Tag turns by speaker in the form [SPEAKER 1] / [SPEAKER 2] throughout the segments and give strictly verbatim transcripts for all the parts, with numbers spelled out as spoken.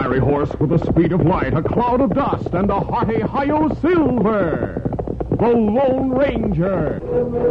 [SPEAKER 1] fiery horse with the speed of light, a cloud of dust, and a hearty Hi-Yo Silver, the Lone Ranger.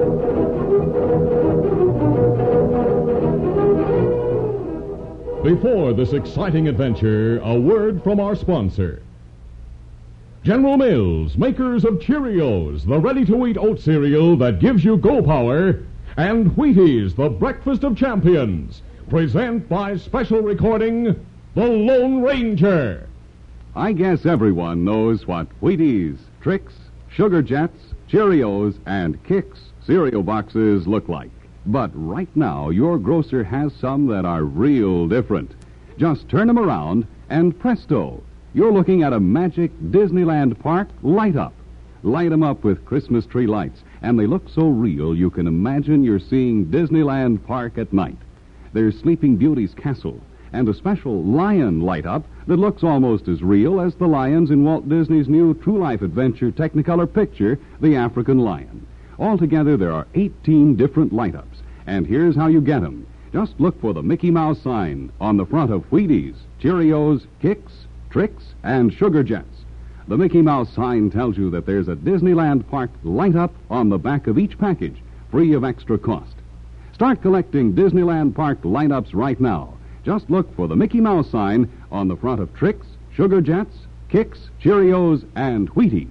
[SPEAKER 1] Before this exciting adventure, a word from our sponsor. General Mills, makers of Cheerios, the ready-to-eat oat cereal that gives you go power, and Wheaties, the breakfast of champions, present by special recording, The Lone Ranger.
[SPEAKER 2] I guess everyone knows what Wheaties, Trix, Sugar Jets, Cheerios, and Kix cereal boxes look like. But right now, your grocer has some that are real different. Just turn them around, and presto, you're looking at a magic Disneyland park light up. Light them up with Christmas tree lights, and they look so real you can imagine you're seeing Disneyland Park at night. There's Sleeping Beauty's castle, and a special lion light up that looks almost as real as the lions in Walt Disney's new True Life Adventure Technicolor picture, The African Lion. Altogether, there are eighteen different light-ups, and here's how you get them. Just look for the Mickey Mouse sign on the front of Wheaties, Cheerios, Kix, Trix, and Sugar Jets. The Mickey Mouse sign tells you that there's a Disneyland Park light-up on the back of each package, free of extra cost. Start collecting Disneyland Park light-ups right now. Just look for the Mickey Mouse sign on the front of Trix, Sugar Jets, Kix, Cheerios, and Wheaties.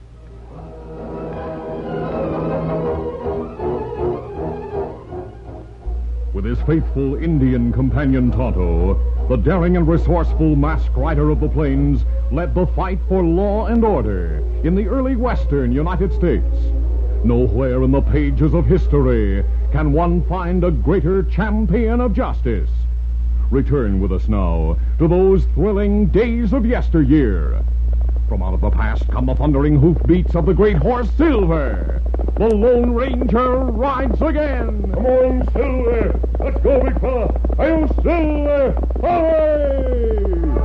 [SPEAKER 1] With his faithful Indian companion Tonto, the daring and resourceful masked rider of the plains led the fight for law and order in the early western United States. Nowhere in the pages of history can one find a greater champion of justice. Return with us now to those thrilling days of yesteryear. From out of the past come the thundering hoofbeats of the great horse Silver. The Lone Ranger rides again. Come on, Silver. Let's go, big fella. Hi-Yo, Silver. Away!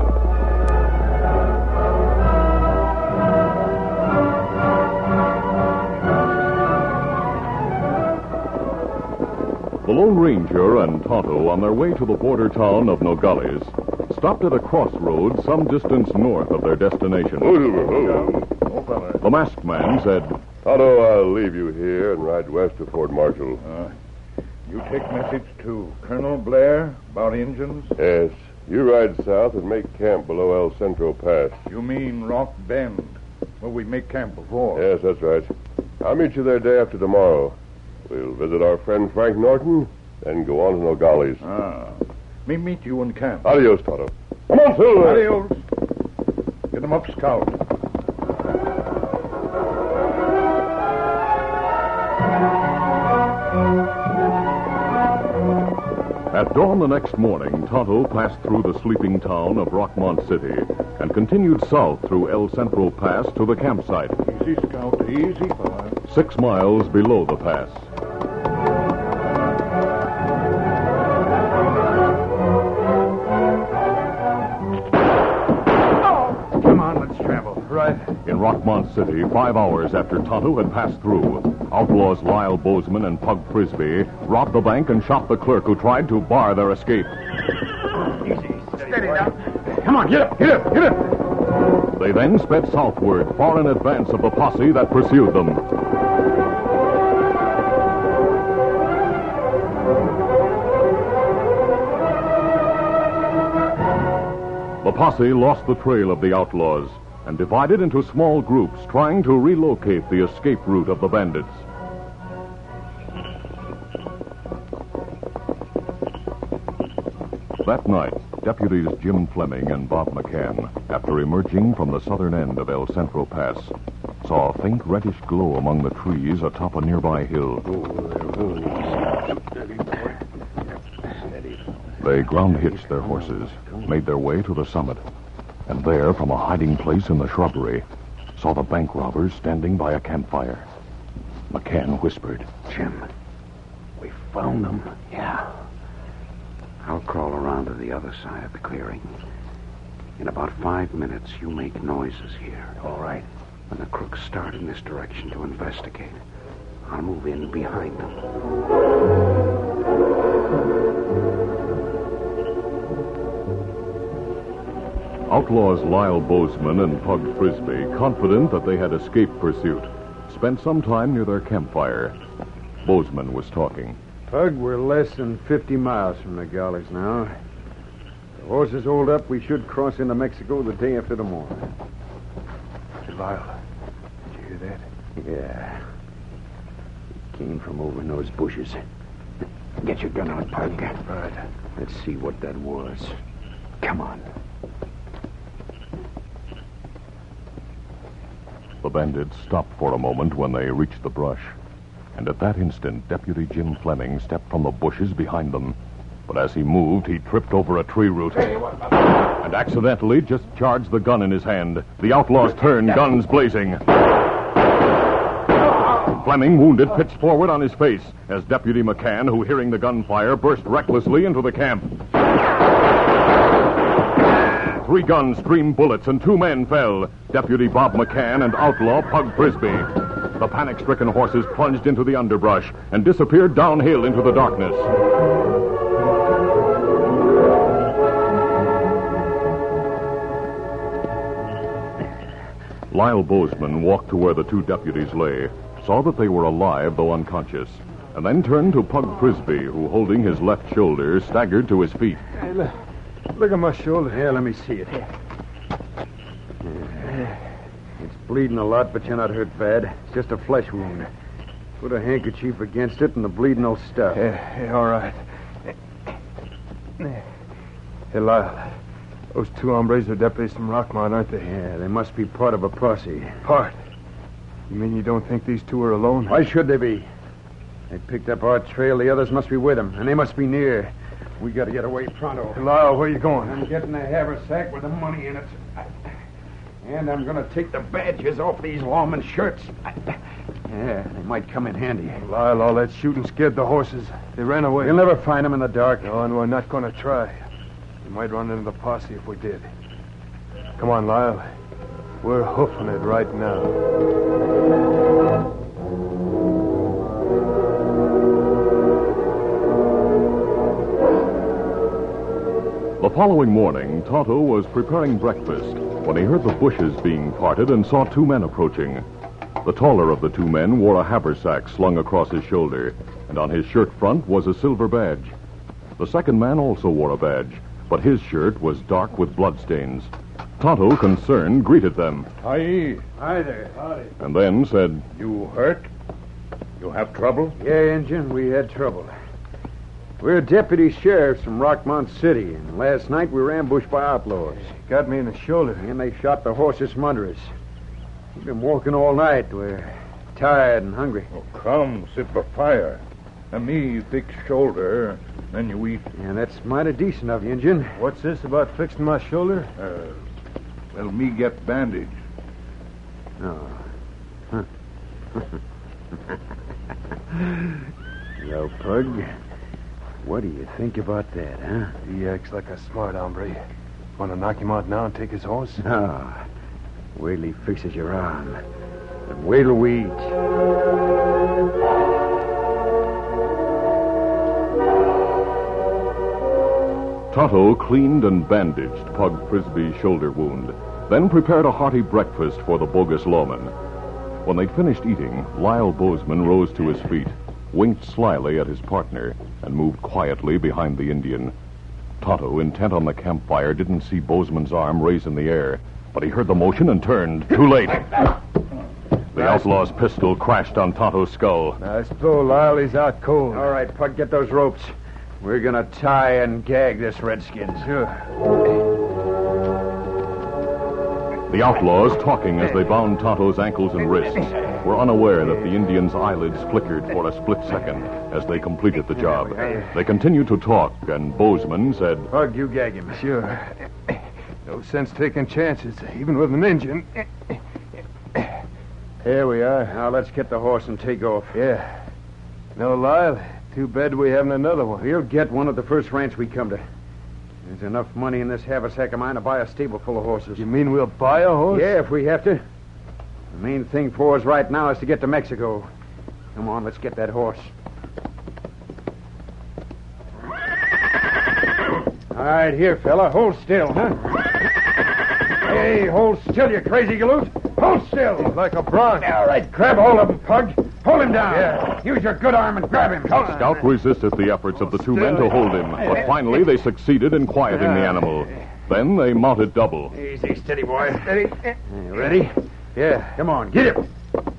[SPEAKER 1] The Lone Ranger and Tonto, on their way to the border town of Nogales, stopped at a crossroads some distance north of their destination. The masked man said,
[SPEAKER 3] Tonto, I'll leave you here and ride west to Fort Marshall.
[SPEAKER 4] Uh, you take message to Colonel Blair about Injuns?
[SPEAKER 3] Yes. You ride south and make camp below El Centro Pass.
[SPEAKER 4] You mean Rock Bend, where we make camp before?
[SPEAKER 3] Yes, that's right. I'll meet you there day after tomorrow. We'll visit our friend Frank Norton, then go on to Nogales.
[SPEAKER 4] Ah. Me meet you in camp.
[SPEAKER 3] Adios, Tonto. Come on, Silver.
[SPEAKER 4] Adios. Get them up, Scout.
[SPEAKER 1] At dawn the next morning, Tonto passed through the sleeping town of Rockmont City and continued south through El Centro Pass to the campsite.
[SPEAKER 4] Easy, Scout. Easy, fella.
[SPEAKER 1] Six miles below the pass.
[SPEAKER 4] Right.
[SPEAKER 1] In Rockmont City, five hours after Tonto had passed through, outlaws Lyle Bozeman and Pug Frisbee robbed the bank and shot the clerk who tried to bar their escape.
[SPEAKER 4] Easy. Steady now. Come on, get up, get up, get up.
[SPEAKER 1] They then sped southward, far in advance of the posse that pursued them. The posse lost the trail of the outlaws and divided into small groups trying to relocate the escape route of the bandits. That night, deputies Jim Fleming and Bob McCann, after emerging from the southern end of El Centro Pass, saw a faint reddish glow among the trees atop a nearby hill. They ground-hitched their horses, made their way to the summit, and there, from a hiding place in the shrubbery, saw the bank robbers standing by a campfire. McCann whispered,
[SPEAKER 5] Jim, we found them. Yeah. I'll crawl around to the other side of the clearing. In about five minutes, you make noises here.
[SPEAKER 6] All right.
[SPEAKER 5] When the crooks start in this direction to investigate, I'll move in behind them.
[SPEAKER 1] Outlaws Lyle Bozeman and Pug Frisbee, confident that they had escaped pursuit, spent some time near their campfire. Bozeman was talking.
[SPEAKER 5] Pug, we're less than fifty miles from the Nogales now. The horses hold up, we should cross into Mexico the day after tomorrow.
[SPEAKER 4] Hey, Lyle, did you hear that?
[SPEAKER 5] Yeah. It came from over in those bushes. Get your gun out, Pug.
[SPEAKER 4] Right.
[SPEAKER 5] Let's see what that was. Come on.
[SPEAKER 1] The bandits stopped for a moment when they reached the brush. And at that instant, Deputy Jim Fleming stepped from the bushes behind them. But as he moved, he tripped over a tree root and accidentally just charged the gun in his hand. The outlaws turned, guns blazing. Fleming, wounded, pitched forward on his face as Deputy McCann, who, hearing the gunfire, burst recklessly into the camp. Three guns streamed bullets and two men fell, Deputy Bob McCann and outlaw Pug Frisbee. The panic-stricken horses plunged into the underbrush and disappeared downhill into the darkness. Lyle Bozeman walked to where the two deputies lay, saw that they were alive though unconscious, and then turned to Pug Frisbee, who, holding his left shoulder, staggered to his feet.
[SPEAKER 4] Hey, look, look at my shoulder.
[SPEAKER 5] Yeah, let me see it. Yeah. It's bleeding a lot, but you're not hurt bad. It's just a flesh wound. Put a handkerchief against it and the bleeding will stop.
[SPEAKER 4] Yeah, yeah, all right. Hey, Lyle, those two hombres are deputies from Rockmont, aren't they?
[SPEAKER 5] Yeah, they must be part of a posse.
[SPEAKER 4] Part? You mean you don't think these two are alone?
[SPEAKER 5] Why should they be? They picked up our trail. The others must be with them, and they must be near. We got to get away pronto.
[SPEAKER 4] Hey, Lyle, where are you going?
[SPEAKER 5] I'm getting a haversack with the money in it. And I'm going to take the badges off these lawmen's shirts. Yeah, they might come in handy.
[SPEAKER 4] Lyle, all that shooting scared the horses. They ran away.
[SPEAKER 5] We'll never find them in the dark.
[SPEAKER 4] No, and we're not going to try. We might run into the posse if we did. Come on, Lyle. We're hoofing it right now.
[SPEAKER 1] The following morning, Tonto was preparing breakfast when he heard the bushes being parted and saw two men approaching. The taller of the two men wore a haversack slung across his shoulder, and on his shirt front was a silver badge. The second man also wore a badge, but his shirt was dark with bloodstains. Tonto, concerned, greeted them.
[SPEAKER 6] Hi.
[SPEAKER 5] Hi there. Howdy.
[SPEAKER 1] And then said,
[SPEAKER 6] You hurt? You have trouble?
[SPEAKER 5] Yeah, Injun, we had trouble. We're deputy sheriffs from Rockmont City, and last night we were ambushed by outlaws.
[SPEAKER 4] Got me in the shoulder.
[SPEAKER 5] And they shot the horses from under us. We've been walking all night. We're tired and hungry.
[SPEAKER 6] Oh, come, sit by fire. And me, thick shoulder, then you eat.
[SPEAKER 5] And that's mighty decent of you, Injun.
[SPEAKER 4] What's this about fixing my shoulder?
[SPEAKER 6] Uh, well, me get bandage.
[SPEAKER 5] Oh. Huh. Well, Pug, what do you think about that, huh?
[SPEAKER 4] He acts like a smart hombre. Want to knock him out now and take his horse?
[SPEAKER 5] No. Wait till he fixes your arm. And wait till we eat.
[SPEAKER 1] Tonto cleaned and bandaged Pug Frisbee's shoulder wound, then prepared a hearty breakfast for the bogus lawmen. When they'd finished eating, Lyle Bozeman rose to his feet, winked slyly at his partner, and moved quietly behind the Indian. Tonto, intent on the campfire, didn't see Bozeman's arm raise in the air, but he heard the motion and turned. Too late. The outlaw's pistol crashed on Tonto's skull.
[SPEAKER 4] Nice blow, Lyle. He's out cold.
[SPEAKER 5] All right, Pug, get those ropes. We're going to tie and gag this redskin.
[SPEAKER 4] Sure.
[SPEAKER 1] The outlaws, talking as they bound Tonto's ankles and wrists, were unaware that the Indian's eyelids flickered for a split second as they completed the job. They continued to talk, and Bozeman said,
[SPEAKER 5] Pug, you gag him.
[SPEAKER 4] Sure. No sense taking chances, even with an engine. Here we are.
[SPEAKER 5] Now, let's get the horse and take off.
[SPEAKER 4] Yeah. No, Lyle, too bad we haven't another one.
[SPEAKER 5] We'll get one at the first ranch we come to. There's enough money in this haversack of mine to buy a stable full of horses.
[SPEAKER 4] You mean we'll buy a horse?
[SPEAKER 5] Yeah, if we have to. The main thing for us right now is to get to Mexico. Come on, let's get that horse. All right, here, fella. Hold still, huh?
[SPEAKER 6] Hey, hold still, you crazy galoot. Hold still.
[SPEAKER 4] He's like a bronc.
[SPEAKER 6] All right, grab hold of him, Pug. Hold him down. Yeah. Use your good arm and grab him.
[SPEAKER 1] Scout resisted the efforts of the two men to hold him, but finally they succeeded in quieting the animal. Then they mounted double.
[SPEAKER 6] Easy, steady, boy. Steady. You ready? Yeah. Come on, get him.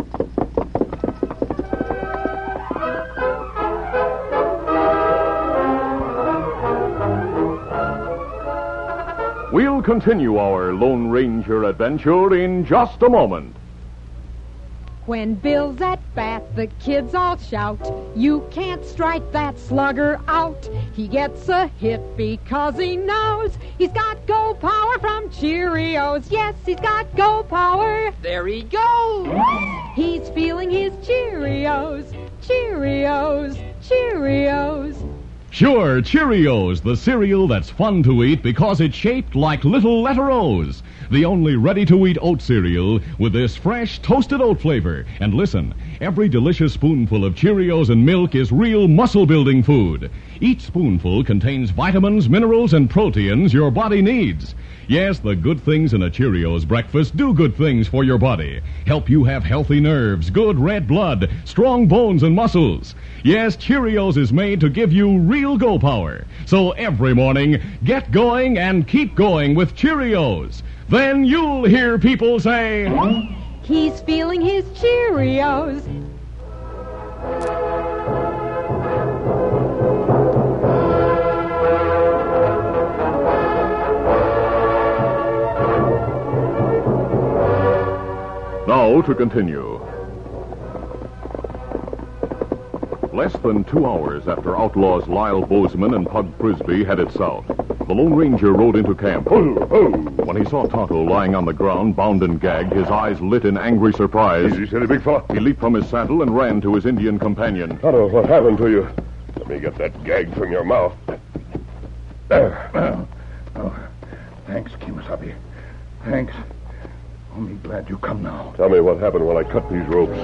[SPEAKER 1] We'll continue our Lone Ranger adventure in just a moment.
[SPEAKER 7] When Bill's at bat, the kids all shout, you can't strike that slugger out. He gets a hit because he knows he's got go power from Cheerios. Yes, he's got go power. There he goes. He's feeling his Cheerios, Cheerios, Cheerios.
[SPEAKER 1] Sure, Cheerios, the cereal that's fun to eat because it's shaped like little letter O's. The only ready-to-eat oat cereal with this fresh, toasted oat flavor. And listen, every delicious spoonful of Cheerios and milk is real muscle-building food. Each spoonful contains vitamins, minerals, and proteins your body needs. Yes, the good things in a Cheerios breakfast do good things for your body. Help you have healthy nerves, good red blood, strong bones and muscles. Yes, Cheerios is made to give you real go power. So every morning, get going and keep going with Cheerios. Then you'll hear people say,
[SPEAKER 7] he's feeling his Cheerios.
[SPEAKER 1] Now to continue. Less than two hours after outlaws Lyle Bozeman and Pug Frisbee headed south, the Lone Ranger rode into camp.
[SPEAKER 3] Oh, oh.
[SPEAKER 1] When he saw Tonto lying on the ground, bound and gagged, his eyes lit in angry surprise.
[SPEAKER 3] Easy, steady, big fella.
[SPEAKER 1] He leaped from his saddle and ran to his Indian companion.
[SPEAKER 3] Tonto, what happened to you? Let me get that gag from your mouth. There.
[SPEAKER 6] Oh, oh. Thanks, Kimasabi. Thanks. Only glad you come now.
[SPEAKER 3] Tell me what happened when I cut these ropes.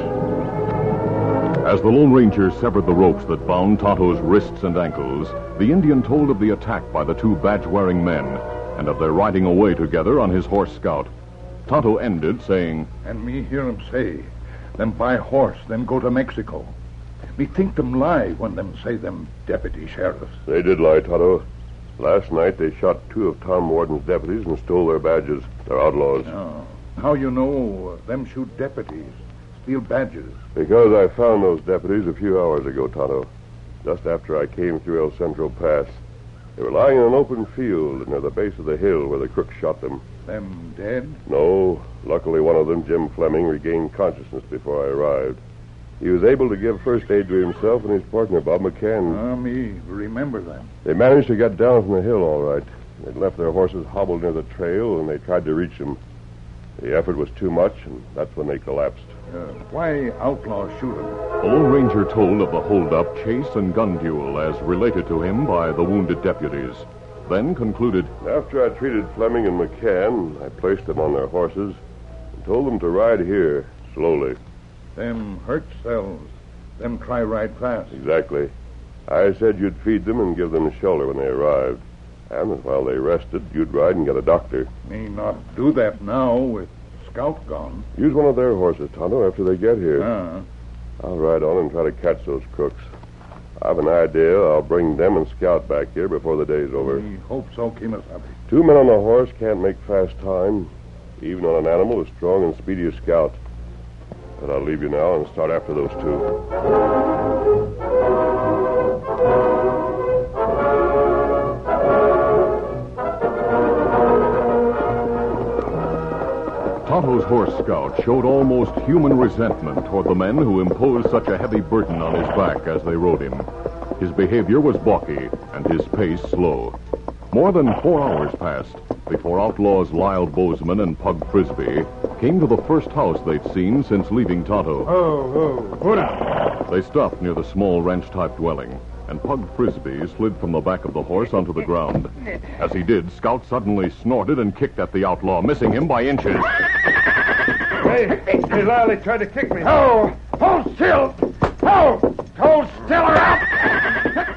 [SPEAKER 1] As the Lone Ranger severed the ropes that bound Tonto's wrists and ankles, the Indian told of the attack by the two badge-wearing men and of their riding away together on his horse Scout. Tonto ended, saying,
[SPEAKER 6] And me hear 'em say, them buy horse, then go to Mexico. Me think them lie when them say them deputy sheriffs.
[SPEAKER 3] They did lie, Tonto. Last night they shot two of Tom Warden's deputies and stole their badges. They're outlaws.
[SPEAKER 6] Oh. How you know uh, them shoot deputies, steal badges?
[SPEAKER 3] Because I found those deputies a few hours ago, Tonto. Just after I came through El Centro Pass. They were lying in an open field near the base of the hill where the crooks shot them.
[SPEAKER 6] Them dead?
[SPEAKER 3] No. Luckily, one of them, Jim Fleming, regained consciousness before I arrived. He was able to give first aid to himself and his partner, Bob McCann.
[SPEAKER 6] Ah, uh, me remember them.
[SPEAKER 3] They managed to get down from the hill all right. They'd left their horses hobbled near the trail, and they tried to reach them. The effort was too much, and that's when they collapsed.
[SPEAKER 6] Uh, why outlaws shoot them?
[SPEAKER 1] The Lone Ranger told of the hold-up, chase, and gun duel as related to him by the wounded deputies. Then concluded,
[SPEAKER 3] After I treated Fleming and McCann, I placed them on their horses and told them to ride here, slowly.
[SPEAKER 6] Them hurt cells. Them try ride fast.
[SPEAKER 3] Exactly. I said you'd feed them and give them shelter when they arrived. And that while they rested, you'd ride and get a doctor.
[SPEAKER 6] Me not do that now with Scout gone.
[SPEAKER 3] Use one of their horses, Tonto, after they get here.
[SPEAKER 6] Ah.
[SPEAKER 3] I'll ride on and try to catch those crooks. I have an idea I'll bring them and Scout back here before the day's over.
[SPEAKER 6] We hope so, Kimasabi.
[SPEAKER 3] Two men on a horse can't make fast time, even on an animal as strong and speedy as Scout. But I'll leave you now and start after those two.
[SPEAKER 1] Tonto's horse Scout showed almost human resentment toward the men who imposed such a heavy burden on his back as they rode him. His behavior was balky and his pace slow. More than four hours passed before outlaws Lyle Bozeman and Pug Frisbee came to the first house they'd seen since leaving Tonto.
[SPEAKER 6] Oh, oh, put up.
[SPEAKER 1] They stopped near the small ranch-type dwelling, and Pug Frisbee slid from the back of the horse onto the ground. As he did, Scout suddenly snorted and kicked at the outlaw, missing him by inches.
[SPEAKER 6] Hey, hey, Lyle, they tried to kick me. Oh, hold still. Oh, hold still or out.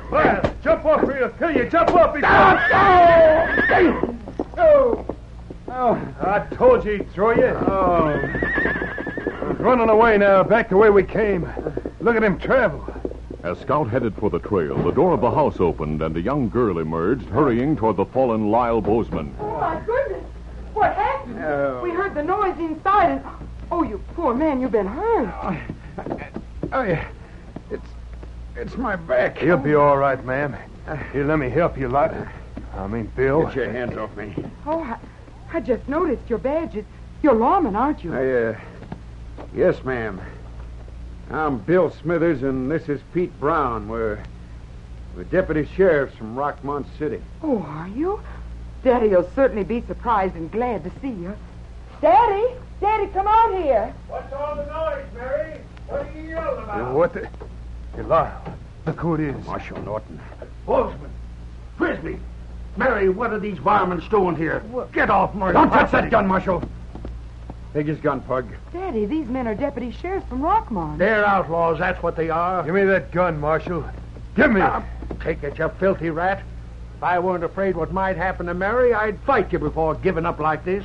[SPEAKER 6] Lyle, jump off or he'll kill you. Jump off. He's... Oh, oh, oh.
[SPEAKER 4] Oh, I told you he'd throw you.
[SPEAKER 8] Oh.
[SPEAKER 4] He's running away now, back the way we came. Look at him travel.
[SPEAKER 1] As Scout headed for the trail, the door of the house opened and a young girl emerged, hurrying toward the fallen Lyle Bozeman.
[SPEAKER 9] Oh, my goodness. What happened?
[SPEAKER 8] Oh.
[SPEAKER 9] We heard the noise inside and... Oh, you poor man, you've been hurt.
[SPEAKER 8] Oh, yeah. It's... It's my back.
[SPEAKER 4] You'll be all right, ma'am. Here, let me help you, lot. I mean, Bill.
[SPEAKER 8] Get your hands off me.
[SPEAKER 9] Oh, I, I just noticed your badges. You're lawman, aren't you?
[SPEAKER 8] I, uh... Yes, ma'am. I'm Bill Smithers, and this is Pete Brown. We're... We're deputy sheriffs from Rockmont City.
[SPEAKER 9] Oh, are you? Daddy'll certainly be surprised and glad to see you. Daddy! Daddy, come out here.
[SPEAKER 6] What's all the noise, Mary? What are you yelling about?
[SPEAKER 4] What the... Hey, Lyle, look who it is.
[SPEAKER 8] Marshal Norton.
[SPEAKER 5] Bozeman. Frisbee. Mary, what are these varmints doing here? Get off, Murray.
[SPEAKER 8] Don't touch that gun, Marshal. Take his gun, Pug.
[SPEAKER 9] Daddy, these men are deputy sheriffs from Rockmont.
[SPEAKER 5] They're outlaws, that's what they are.
[SPEAKER 4] Give me that gun, Marshal. Give me
[SPEAKER 5] Now,
[SPEAKER 4] it.
[SPEAKER 5] take it, you filthy rat. If I weren't afraid what might happen to Mary, I'd fight you before giving up like this.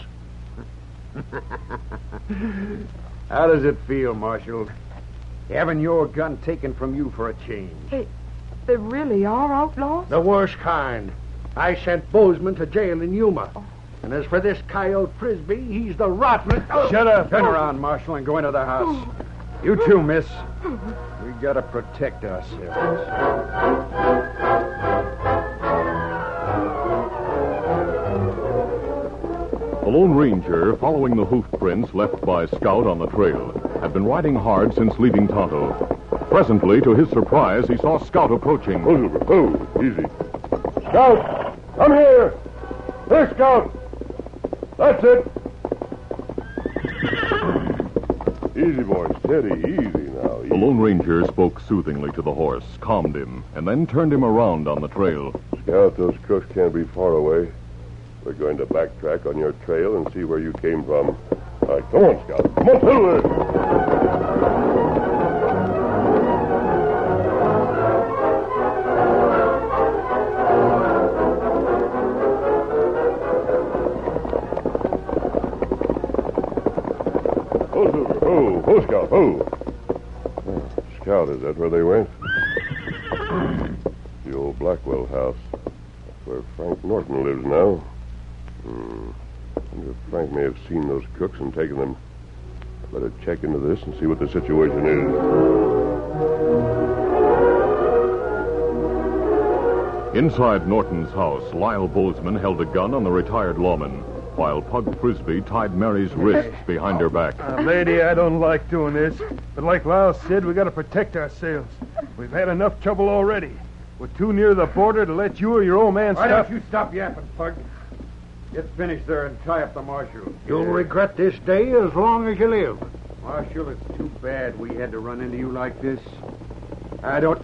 [SPEAKER 8] How does it feel, Marshal? Having your gun taken from you for a change.
[SPEAKER 9] They, they really are outlaws?
[SPEAKER 5] The worst kind. I sent Bozeman to jail in Yuma. And as for this coyote Frisbee, he's the rottenest... Oh.
[SPEAKER 4] Shut up.
[SPEAKER 8] Turn around, Marshal, and go into the house. You too, miss. We gotta protect ourselves.
[SPEAKER 1] The Lone Ranger, following the hoof prints left by Scout on the trail, had been riding hard since leaving Tonto. Presently, to his surprise, he saw Scout approaching.
[SPEAKER 3] Oh, oh, easy. Scout, come here. Here, Scout. That's it. Easy, boy. Steady. Easy now. Easy.
[SPEAKER 1] The Lone Ranger spoke soothingly to the horse, calmed him, and then turned him around on the trail.
[SPEAKER 3] Scout, those crooks can't be far away. We're going to backtrack on your trail and see where you came from. All right, come on, Scout. Come on, through there. Oh, oh, Scout, oh. oh. Scout, is that where they went? The old Blackwell house. That's where Frank Norton lives now. Hmm. I wonder if Frank may have seen those crooks and taken them. I better check into this and see what the situation is.
[SPEAKER 1] Inside Norton's house, Lyle Bozeman held a gun on the retired lawman, while Pug Frisbee tied Mary's wrists behind her back.
[SPEAKER 4] Uh, lady, I don't like doing this, but like Lyle said, we got to protect ourselves. We've had enough trouble already. We're too near the border to let you or your old man
[SPEAKER 8] Why
[SPEAKER 4] stop.
[SPEAKER 8] don't you stop yapping, Pug? Get finished there and tie up the Marshal.
[SPEAKER 5] You'll regret this day as long as you live.
[SPEAKER 8] Marshal, it's too bad we had to run into you like this. I don't...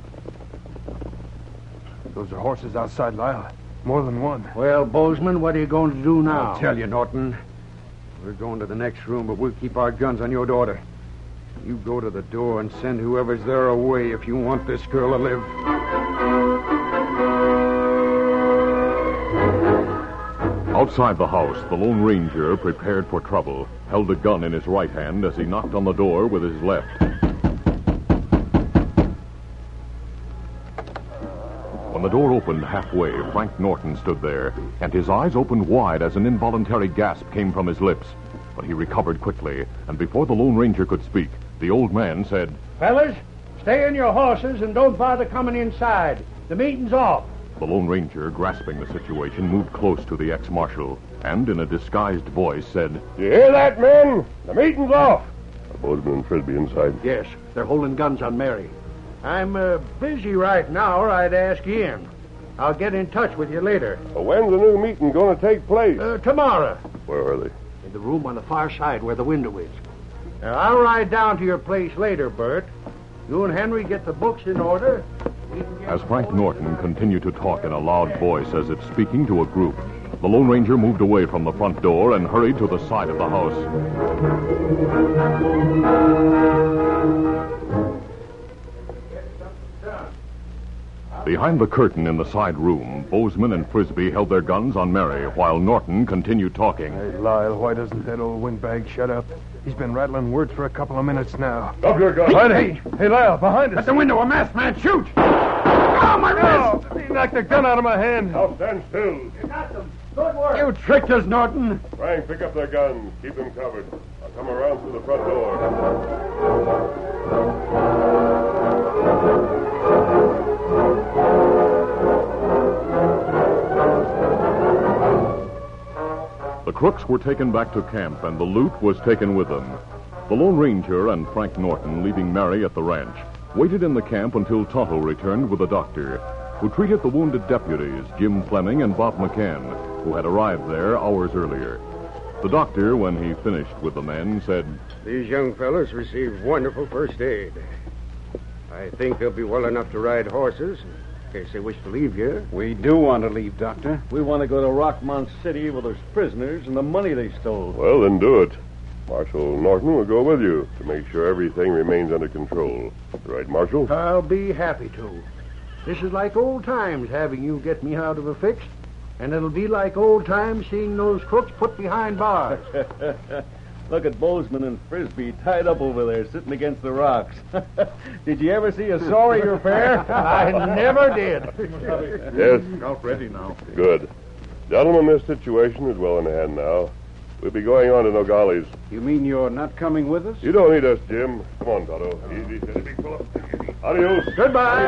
[SPEAKER 4] Those are horses outside, Lyle. More than one.
[SPEAKER 5] Well, Bozeman, what are you going to do now?
[SPEAKER 8] I'll tell you, Norton. We're going to the next room, but we'll keep our guns on your daughter. You go to the door and send whoever's there away if you want this girl to live.
[SPEAKER 1] Outside the house, the Lone Ranger, prepared for trouble, held a gun in his right hand as he knocked on the door with his left. When the door opened halfway, Frank Norton stood there, and his eyes opened wide as an involuntary gasp came from his lips. But he recovered quickly, and before the Lone Ranger could speak, the old man said,
[SPEAKER 5] Fellas, stay on your horses and don't bother coming inside. The meeting's off.
[SPEAKER 1] The Lone Ranger, grasping the situation, moved close to the ex-marshal, and in a disguised voice said,
[SPEAKER 3] You hear that, men? The meeting's off. Are Bozeman and Frisbee inside?
[SPEAKER 5] Yes, they're holding guns on Mary. I'm uh, busy right now, or I'd ask you in. I'll get in touch with you later.
[SPEAKER 3] Well, when's the new meeting going to take place?
[SPEAKER 5] Uh, tomorrow.
[SPEAKER 3] Where are they?
[SPEAKER 5] In the room on the far side where the window is. Now, I'll ride down to your place later, Bert. You and Henry get the books in order.
[SPEAKER 1] As Frank Norton continued to talk in a loud voice as if speaking to a group, the Lone Ranger moved away from the front door and hurried to the side of the house. Behind the curtain in the side room, Bozeman and Frisbee held their guns on Mary while Norton continued talking.
[SPEAKER 4] Hey, Lyle, why doesn't that old windbag shut up? He's been rattling words for a couple of minutes now.
[SPEAKER 3] Drop your gun.
[SPEAKER 4] Right, hey, hey, Lyle, behind us.
[SPEAKER 8] At the window, a masked man, shoot! Oh, my wrist!
[SPEAKER 4] Oh, he knocked the gun out of my hand.
[SPEAKER 3] Now stand still.
[SPEAKER 8] You tricked us, Norton.
[SPEAKER 3] Frank, pick up their guns. Keep them covered. I'll come around through the front door.
[SPEAKER 1] The crooks were taken back to camp, and the loot was taken with them. The Lone Ranger and Frank Norton, leaving Mary at the ranch, waited in the camp until Tonto returned with a doctor, who treated the wounded deputies, Jim Fleming and Bob McCann, who had arrived there hours earlier. The doctor, when he finished with the men, said,
[SPEAKER 8] These young fellows received wonderful first aid. I think they'll be well enough to ride horses in case they wish to leave here.
[SPEAKER 10] We do want to leave, Doctor. We want to go to Rockmont City with those prisoners and the money they stole.
[SPEAKER 3] Well, then do it. Marshal Norton will go with you to make sure everything remains under control. Right, Marshal?
[SPEAKER 11] I'll be happy to. This is like old times having you get me out of a fix, and it'll be like old times seeing those crooks put behind bars.
[SPEAKER 10] Look at Bozeman and Frisbee tied up over there, sitting against the rocks. Did you ever see a sorrier pair?
[SPEAKER 11] I never did.
[SPEAKER 3] Yes.
[SPEAKER 6] Out ready now.
[SPEAKER 3] Good. Gentlemen, this situation is well in hand now. We'll be going on to Nogales.
[SPEAKER 5] You mean you're not coming with us?
[SPEAKER 3] You don't need us, Jim. Come on, Tonto. Easy, steady, big fellow. Adios.
[SPEAKER 11] Goodbye.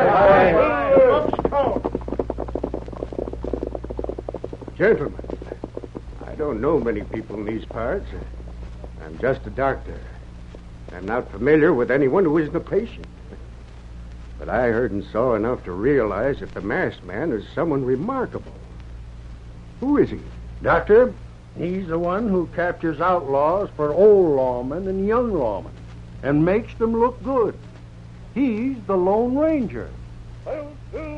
[SPEAKER 8] Gentlemen, I don't know many people in these parts. I'm just a doctor. I'm not familiar with anyone who isn't a patient. But I heard and saw enough to realize that the masked man is someone remarkable. Who is he?
[SPEAKER 11] Doctor, he's the one who captures outlaws for old lawmen and young lawmen and makes them look good. He's the Lone Ranger.
[SPEAKER 3] I'll